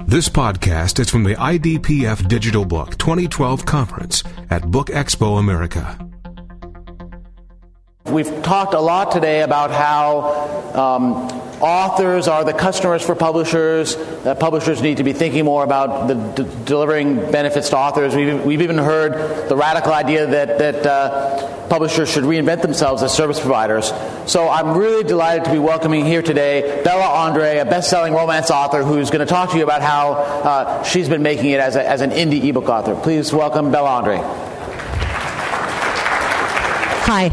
This podcast is from the IDPF Digital Book 2012 conference at Book Expo America. We've talked a lot today about how authors are the customers for publishers, that publishers need to be thinking more about delivering benefits to authors. We've even heard the radical idea that publishers should reinvent themselves as service providers. So I'm really delighted to be welcoming here today Bella Andre, a best-selling romance author who's going to talk to you about how she's been making it as an indie ebook author. Please welcome Bella Andre. Hi.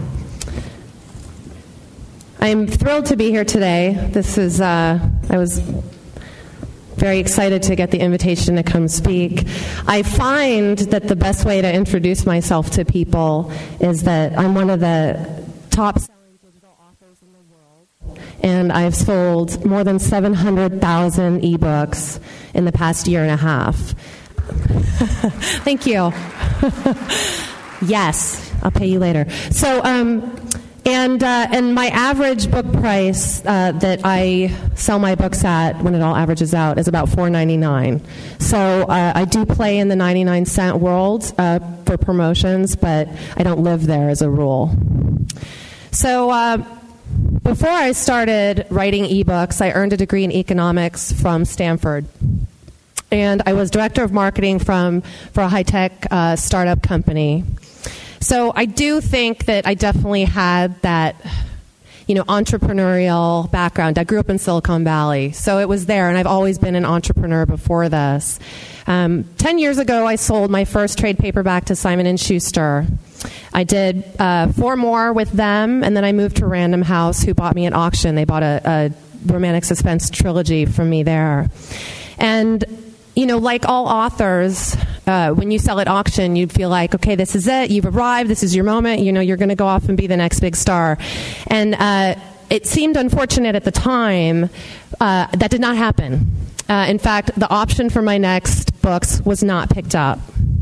I'm thrilled to be here today. This is, I was very excited to get the invitation to come speak. I find that the best way to introduce myself to people is that I'm one of the top-selling digital authors in the world, and I've sold more than 700,000 ebooks in the past year and a half. Thank you. Yes, I'll pay you later. So, And my average book price that I sell my books at, when it all averages out, is about $4.99. So I do play in the 99-cent world for promotions, but I don't live there as a rule. So before I started writing ebooks, I earned a degree in economics from Stanford. And I was director of marketing for a high-tech startup company. So I do think that I definitely had that, entrepreneurial background. I grew up in Silicon Valley, so it was there, and I've always been an entrepreneur before this. 10 years ago, I sold my first trade paperback to Simon & Schuster. I did 4 more with them, and then I moved to Random House, who bought me at auction. They bought a romantic suspense trilogy from me there. And like all authors, when you sell at auction, you feel like, okay, this is it. You've arrived. This is your moment. You're going to go off and be the next big star. And it seemed unfortunate at the time. That did not happen. In fact, the option for my next books was not picked up.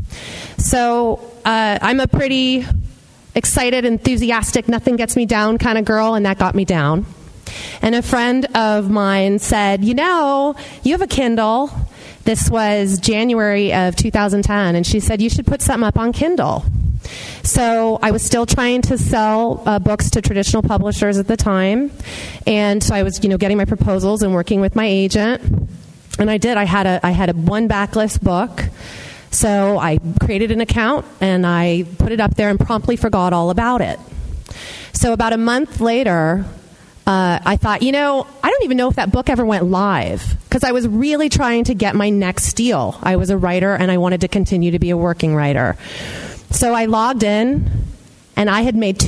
So I'm a pretty excited, enthusiastic, nothing gets me down kind of girl, and that got me down. And a friend of mine said, you have a Kindle. This was January of 2010, and she said, you should put something up on Kindle. So I was still trying to sell books to traditional publishers at the time, and so I was, getting my proposals and working with my agent, and I did. I had a one backlist book, so I created an account, and I put it up there and promptly forgot all about it. So about a month later, I thought, I don't even know if that book ever went live, because I was really trying to get my next deal. I was a writer, and I wanted to continue to be a working writer. So I logged in, and I had made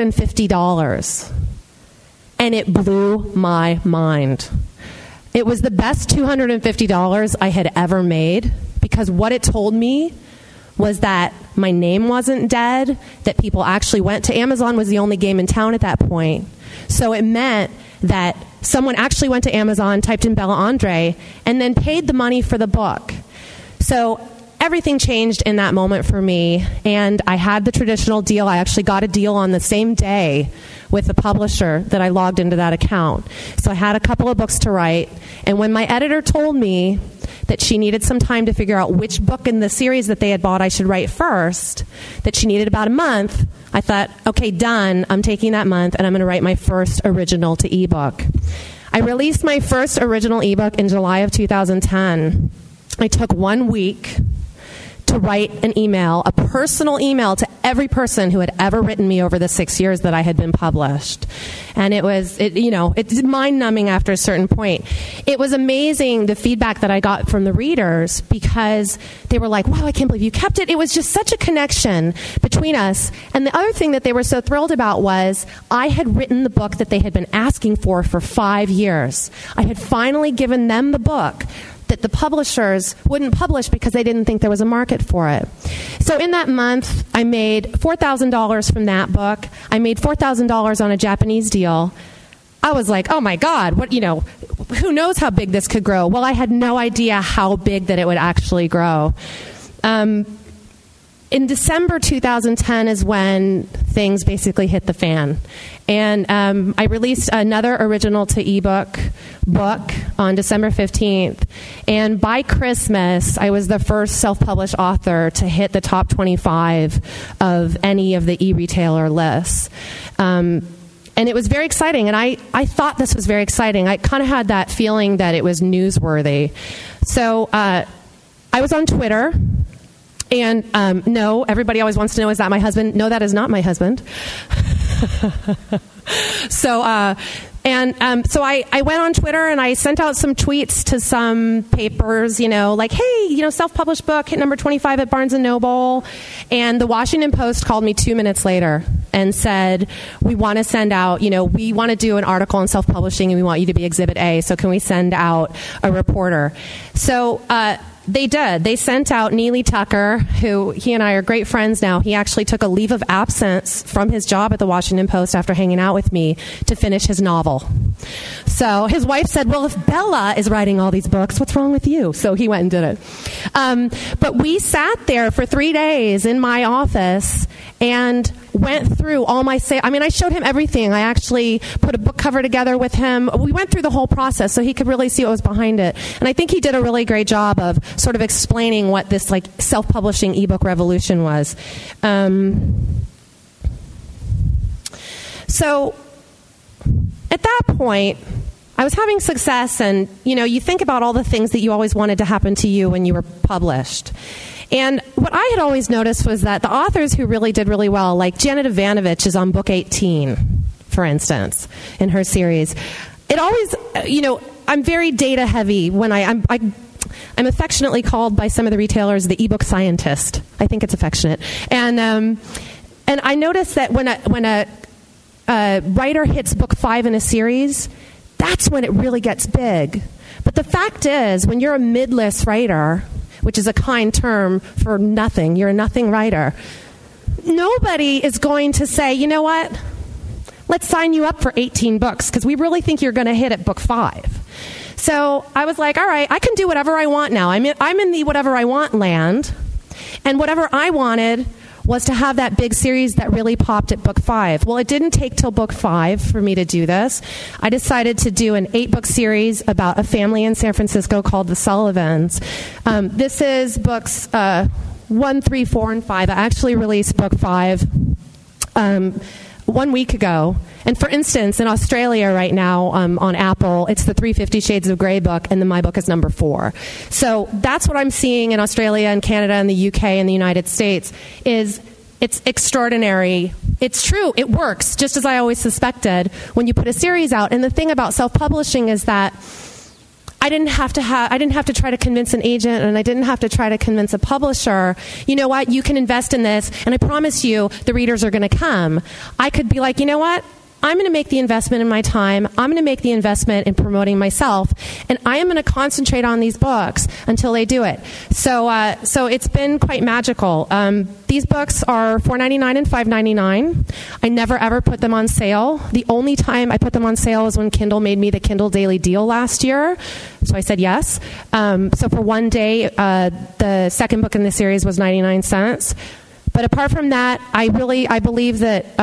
$250, and it blew my mind. It was the best $250 I had ever made, because what it told me was that my name wasn't dead, that people actually went to Amazon, was the only game in town at that point. So it meant that someone actually went to Amazon, typed in Bella Andre, and then paid the money for the book. So everything changed in that moment for me, and I had the traditional deal. I actually got a deal on the same day with the publisher that I logged into that account. So I had a couple of books to write, and when my editor told me that she needed some time to figure out which book in the series that they had bought I should write first, that she needed about a month, I thought, okay, done. I'm taking that month, and I'm going to write my first original to ebook. I released my first original ebook in July of 2010. I took 1 week to write an email, a personal email to every person who had ever written me over the 6 years that I had been published. And it's mind-numbing after a certain point. It was amazing, the feedback that I got from the readers, because they were like, wow, I can't believe you kept it. It was just such a connection between us. And the other thing that they were so thrilled about was I had written the book that they had been asking for 5 years. I had finally given them the book that the publishers wouldn't publish because they didn't think there was a market for it. So in that month, I made $4,000 from that book. I made $4,000 on a Japanese deal. I was like, oh my God, who knows how big this could grow? Well, I had no idea how big that it would actually grow. in December 2010 is when things basically hit the fan. And I released another original to ebook book on December 15th. And by Christmas, I was the first self-published author to hit the top 25 of any of the e-retailer lists. And it was very exciting. And I thought this was very exciting. I kind of had that feeling that it was newsworthy. So I was on Twitter. And no, everybody always wants to know, is that my husband? No, that is not my husband. So I went on Twitter and I sent out some tweets to some papers, like, hey, self-published book, hit number 25 at Barnes & Noble. And the Washington Post called me 2 minutes later and said, we want to send out, we want to do an article on self-publishing and we want you to be Exhibit A. So can we send out a reporter? So they did. They sent out Neely Tucker, who he and I are great friends now. He actually took a leave of absence from his job at the Washington Post after hanging out with me to finish his novel. So his wife said, well, if Bella is writing all these books, what's wrong with you? So he went and did it. But we sat there for 3 days in my office and went through all my I showed him everything. I actually put a book cover together with him. We went through the whole process so he could really see what was behind it. And I think he did a really great job of sort of explaining what this self-publishing ebook revolution was. So at that point, I was having success, and you think about all the things that you always wanted to happen to you when you were published. And what I had always noticed was that the authors who really did really well, like Janet Evanovich is on book 18, for instance, in her series. It always, I'm very data heavy when I'm affectionately called by some of the retailers the ebook scientist. I think it's affectionate. And I noticed that when a writer hits book 5 in a series, that's when it really gets big. But the fact is, when you're a mid-list writer, which is a kind term for nothing, you're a nothing writer, nobody is going to say, you know what, let's sign you up for 18 books because we really think you're going to hit at book 5. So I was like, all right, I can do whatever I want now. I'm in the whatever I want land. And whatever I wanted was to have that big series that really popped at book 5. Well, it didn't take till book 5 for me to do this. I decided to do an 8-book series about a family in San Francisco called the Sullivans. This is books 1, 3, 4, and 5. I actually released book 5 1 week ago. And for instance, in Australia right now on Apple, it's the 350 Shades of Grey book, and then my book is number 4. So that's what I'm seeing in Australia and Canada and the UK and the United States is it's extraordinary. It's true. It works, just as I always suspected when you put a series out. And the thing about self-publishing is that I didn't have to try to convince an agent, and I didn't have to try to convince a publisher, you know what, you can invest in this, and I promise you the readers are going to come. I could be like, you know what, I'm going to make the investment in my time. I'm going to make the investment in promoting myself, and I am going to concentrate on these books until they do it. So it's been quite magical. These books are $4.99 and $5.99. I never ever put them on sale. The only time I put them on sale was when Kindle made me the Kindle Daily Deal last year. So I said yes. So for one day, the second book in the series was 99 cents. But apart from that, I believe that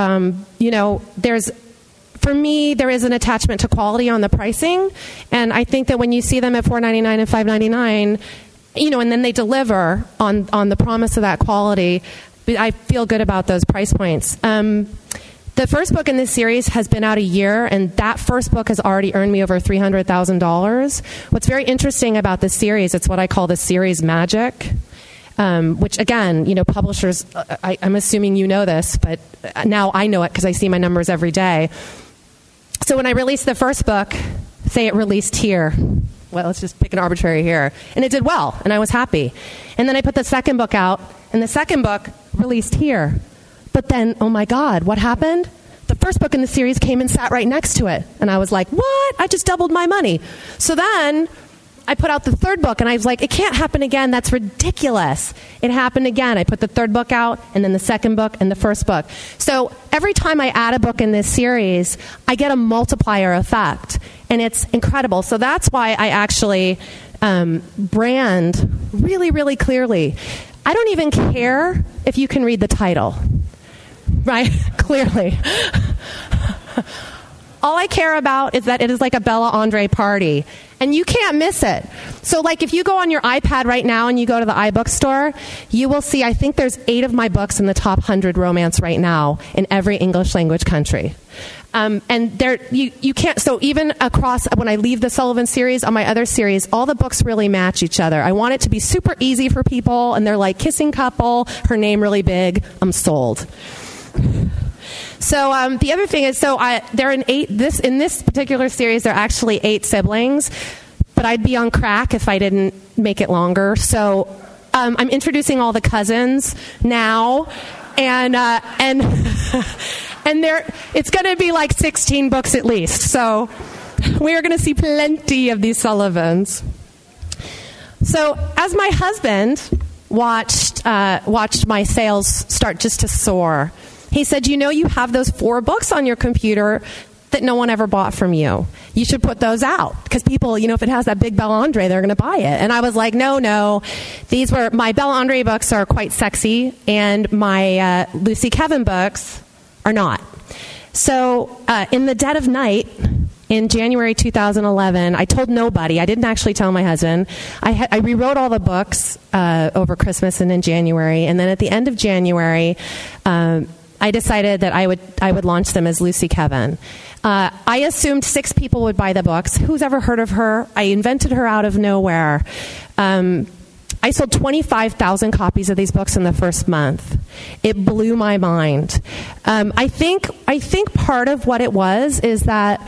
for me, there is an attachment to quality on the pricing, and I think that when you see them at $4.99 and $5.99, and then they deliver on the promise of that quality, I feel good about those price points. The first book in this series has been out a year, and that first book has already earned me over $300,000. What's very interesting about this series, it's what I call the series magic. Which, again, publishers, I'm assuming you know this, but now I know it because I see my numbers every day. So when I released the first book, say it released here. Well, let's just pick an arbitrary here. And it did well, and I was happy. And then I put the second book out, and the second book released here. But then, oh my God, what happened? The first book in the series came and sat right next to it. And I was like, what? I just doubled my money. So then I put out the third book, and I was like, it can't happen again. That's ridiculous. It happened again. I put the third book out, and then the second book, and the first book. So every time I add a book in this series, I get a multiplier effect, and it's incredible. So that's why I actually brand really, really clearly. I don't even care if you can read the title, right? Clearly. All I care about is that it is like a Bella Andre party, and you can't miss it. So like if you go on your iPad right now and you go to the iBook store, you will see, I think there's 8 of my books in the top 100 romance right now in every English language country. And there, you can't, so even across, when I leave the Sullivan series on my other series, all the books really match each other. I want it to be super easy for people, and they're like, kissing couple, her name really big, I'm sold. So the other thing is, they're in this particular series, there are actually 8 siblings, but I'd be on crack if I didn't make it longer. So I'm introducing all the cousins now, and it's going to be like 16 books at least. So we are going to see plenty of these Sullivans. So as my husband watched my sales start just to soar, he said, you have those 4 books on your computer that no one ever bought from you. You should put those out. Because people, if it has that big Bella Andre, they're going to buy it. And I was like, no. My Bella Andre books are quite sexy, and my Lucy Kevin books are not. So in the dead of night, in January 2011, I told nobody. I didn't actually tell my husband. I rewrote all the books over Christmas and in January. And then at the end of January, I decided that I would launch them as Lucy Kevin. I assumed 6 people would buy the books. Who's ever heard of her? I invented her out of nowhere. I sold 25,000 copies of these books in the first month. It blew my mind. I think part of what it was is that,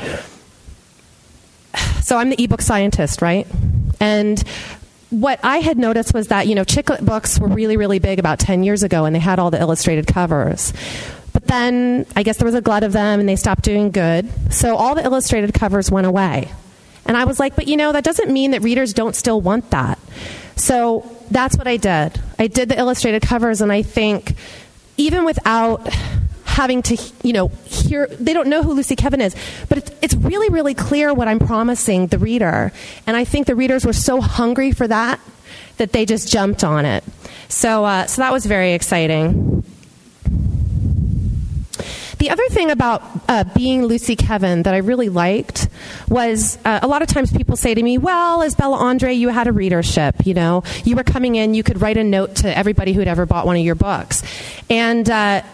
so I'm the ebook scientist, right? And what I had noticed was that, chick-lit books were really, really big about 10 years ago, and they had all the illustrated covers. But then I guess there was a glut of them, and they stopped doing good. So all the illustrated covers went away. And I was like, but that doesn't mean that readers don't still want that. So that's what I did. I did the illustrated covers, and I think even without having to, hear, they don't know who Lucy Kevin is, but it's really, really clear what I'm promising the reader. And I think the readers were so hungry for that they just jumped on it. So that was very exciting. The other thing about being Lucy Kevin that I really liked was a lot of times people say to me, well, as Bella Andre, you had a readership, You were coming in, you could write a note to everybody who'd ever bought one of your books. And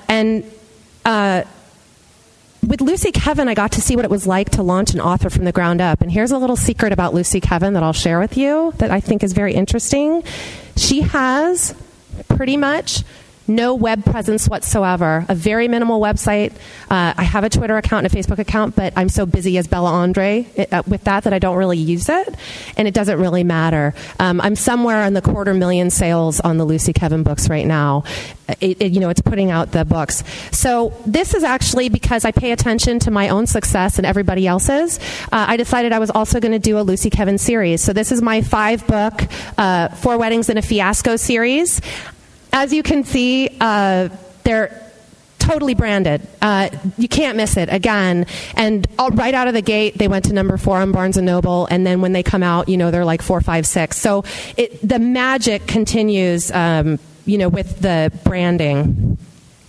with Lucy Kevin, I got to see what it was like to launch an author from the ground up. And here's a little secret about Lucy Kevin that I'll share with you that I think is very interesting. She has pretty much no web presence whatsoever, a very minimal website. I have a Twitter account and a Facebook account, but I'm so busy as Bella Andre with that I don't really use it, and it doesn't really matter. I'm somewhere in the 250,000 sales on the Lucy Kevin books right now. It's putting out the books. So this is actually because I pay attention to my own success and everybody else's. I decided I was also going to do a Lucy Kevin series. So this is my 5-book, 4 Weddings and a Fiasco series. As you can see, they're totally branded. You can't miss it, again. And right out of the gate, they went to number 4 on Barnes & Noble, and then when they come out, they're like 4, 5, 6. So the magic continues, with the branding.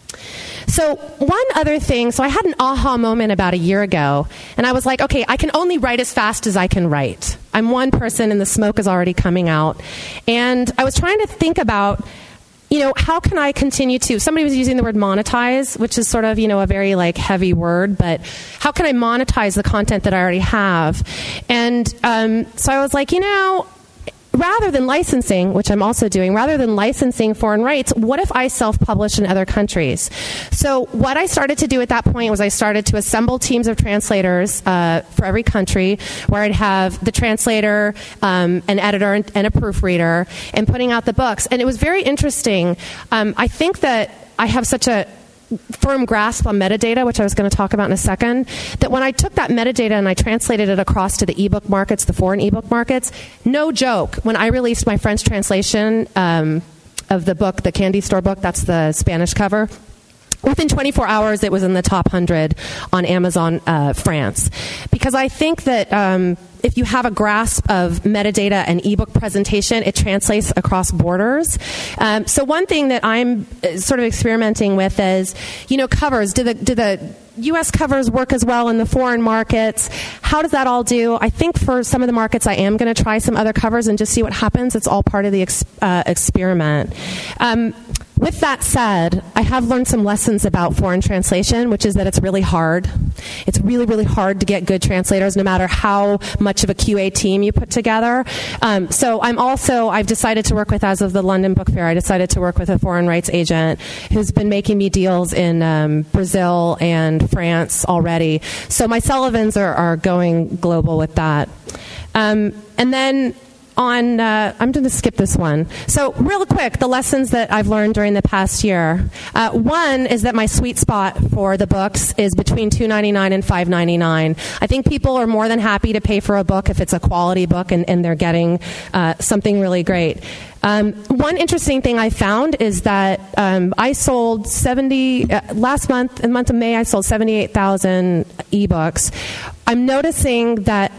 So one other thing, so I had an aha moment about a year ago, and I was like, okay, I can only write as fast as I can write. I'm one person, and the smoke is already coming out. And I was trying to think about, how can I continue to, somebody was using the word monetize, which is sort of, a very heavy word, but how can I monetize the content that I already have? And so I was like, rather than licensing, which I'm also doing, rather than licensing foreign rights, what if I self-publish in other countries? So what I started to do at that point was I started to assemble teams of translators for every country, where I'd have the translator, an editor, and a proofreader, and putting out the books. And it was very interesting. I think that I have such a firm grasp on metadata, which I was going to talk about in a second, that when I took that metadata and I translated it across to the ebook markets, the foreign ebook markets, no joke, when I released my French translation of the book, the Candy Store book, that's the Spanish cover, Within 24 hours, it was in the top 100 on Amazon France. Because I think that if you have a grasp of metadata and ebook presentation, it translates across borders. So one thing that I'm sort of experimenting with is, covers. Do the U.S. covers work as well in the foreign markets? How does that all do? I think for some of the markets, I am going to try some other covers and just see what happens. It's all part of the experiment. With that said, I have learned some lessons about foreign translation, which is that it's really hard. It's really, really hard to get good translators, no matter how much of a QA team you put together. So I've decided to work with, as of the London Book Fair, I decided to work with a foreign rights agent who's been making me deals in Brazil and France already. So my Sullivans are going global with that. And then I'm going to skip this one. So real quick, the lessons that I've learned during the past year. One is that my sweet spot for the books is between $2.99 and $5.99. I think people are more than happy to pay for a book if it's a quality book and they're getting something really great. One interesting thing I found is that I sold last month, in the month of May, I sold 78,000 ebooks. I'm noticing that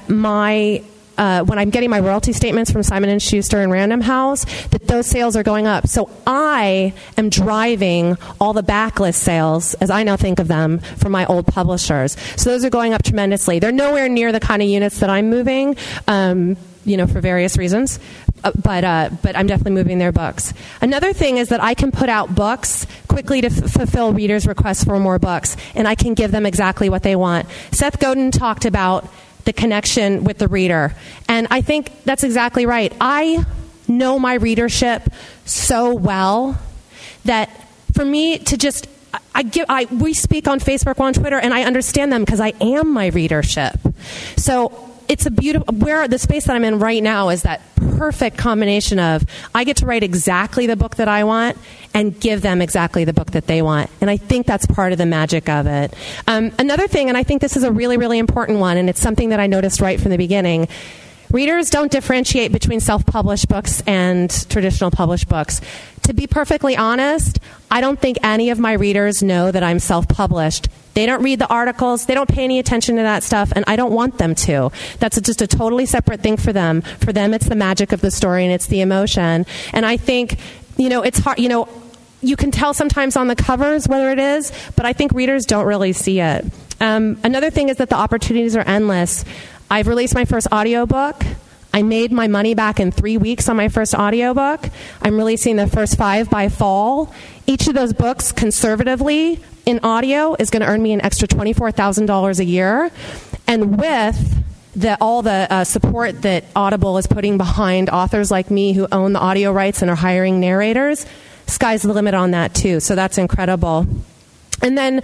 when I'm getting my royalty statements from Simon & Schuster and Random House, that those sales are going up. So I am driving all the backlist sales, as I now think of them, from my old publishers. So those are going up tremendously. They're nowhere near the kind of units that I'm moving, for various reasons. But I'm definitely moving their books. Another thing is that I can put out books quickly to fulfill readers' requests for more books, and I can give them exactly what they want. Seth Godin talked about the connection with the reader. And I think that's exactly right. I know my readership so well that for me to just, we speak on Facebook, on Twitter, and I understand them because I am my readership. So it's a beautiful, the space that I'm in right now is that perfect combination of I get to write exactly the book that I want and give them exactly the book that they want. And I think that's part of the magic of it. Another thing, and I think this is a really, really important one, and it's something that I noticed right from the beginning, readers don't differentiate between self-published books and traditional published books. To be perfectly honest, I don't think any of my readers know that I'm self-published. They don't read the articles. They don't pay any attention to that stuff, and I don't want them to. That's just a totally separate thing for them. For them, it's the magic of the story, and it's the emotion. And I think, it's hard, you can tell sometimes on the covers whether it is, but I think readers don't really see it. Another thing is that the opportunities are endless. I've released my first audiobook. I made my money back in 3 weeks on my first audiobook. I'm releasing the first 5 by fall. Each of those books, conservatively, in audio, is going to earn me an extra $24,000 a year. And with all the support that Audible is putting behind authors like me who own the audio rights and are hiring narrators, sky's the limit on that, too. So that's incredible. And then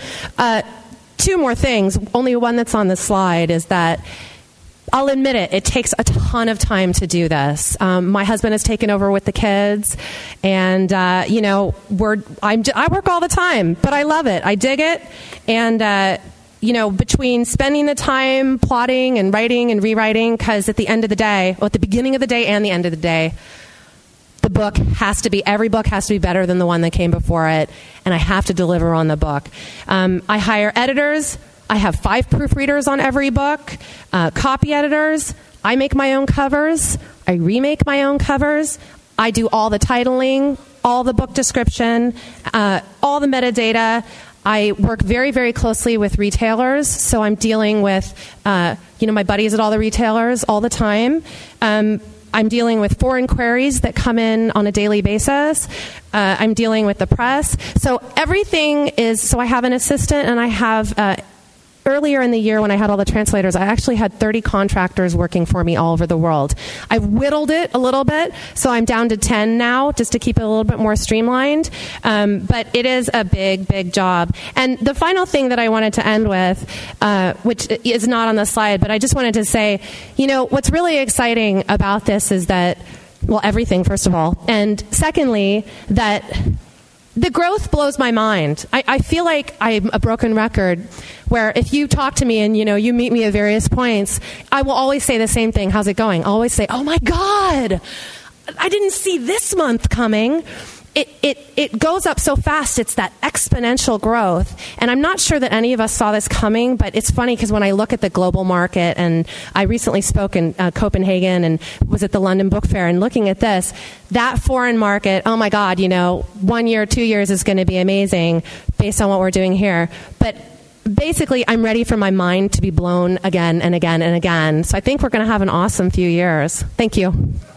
2 more things. Only one that's on the slide is that I'll admit it takes a ton of time to do this. My husband has taken over with the kids, and I work all the time, but I love it. I dig it, and between spending the time plotting and writing and rewriting, because at the end of the day, at the beginning of the day and the end of the day, every book has to be better than the one that came before it, and I have to deliver on the book. I hire editors. I have 5 proofreaders on every book, copy editors. I make my own covers. I remake my own covers. I do all the titling, all the book description, all the metadata. I work very, very closely with retailers, so I'm dealing with, my buddies at all the retailers all the time. I'm dealing with foreign queries that come in on a daily basis. I'm dealing with the press. So everything is, so I have an assistant, and I have, earlier in the year when I had all the translators, I actually had 30 contractors working for me all over the world. I've whittled it a little bit, so I'm down to 10 now, just to keep it a little bit more streamlined. But it is a big, big job. And the final thing that I wanted to end with, which is not on the slide, but I just wanted to say, what's really exciting about this is that, well, everything, first of all, and secondly, that the growth blows my mind. I feel like I'm a broken record where if you talk to me and, you meet me at various points, I will always say the same thing. How's it going? I'll always say, oh, my God, I didn't see this month coming. it goes up so fast. It's that exponential growth. And I'm not sure that any of us saw this coming, but it's funny because when I look at the global market, and I recently spoke in Copenhagen and was at the London Book Fair, and looking at this, that foreign market, oh my God, 1 year, 2 years is going to be amazing based on what we're doing here. But basically, I'm ready for my mind to be blown again and again and again. So I think we're going to have an awesome few years. Thank you.